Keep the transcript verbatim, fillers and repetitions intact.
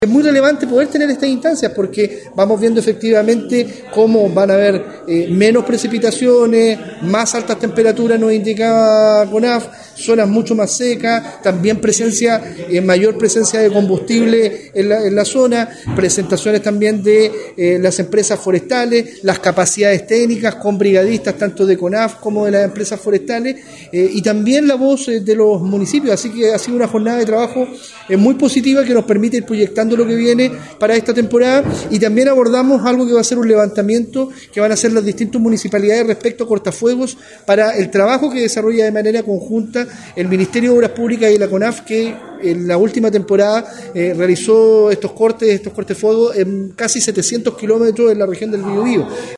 Es muy relevante poder tener estas instancias porque vamos viendo efectivamente cómo van a haber eh, menos precipitaciones, más altas temperaturas, nos indicaba CONAF, zonas mucho más secas, también presencia, eh, mayor presencia de combustible en la, en la zona, presentaciones también de eh, las empresas forestales, las capacidades técnicas con brigadistas tanto de CONAF como de las empresas forestales eh, y también la voz eh, de los municipios, así que ha sido una jornada de trabajo eh, muy positiva que nos permite ir proyectando lo que viene para esta temporada y también abordamos algo que va a ser un levantamiento que van a hacer las distintas municipalidades respecto a cortafuegos para el trabajo que desarrolla de manera conjunta el Ministerio de Obras Públicas y la CONAF, que en la última temporada eh, realizó estos cortes, estos cortes fuego en casi setecientos kilómetros en la región del Biobío.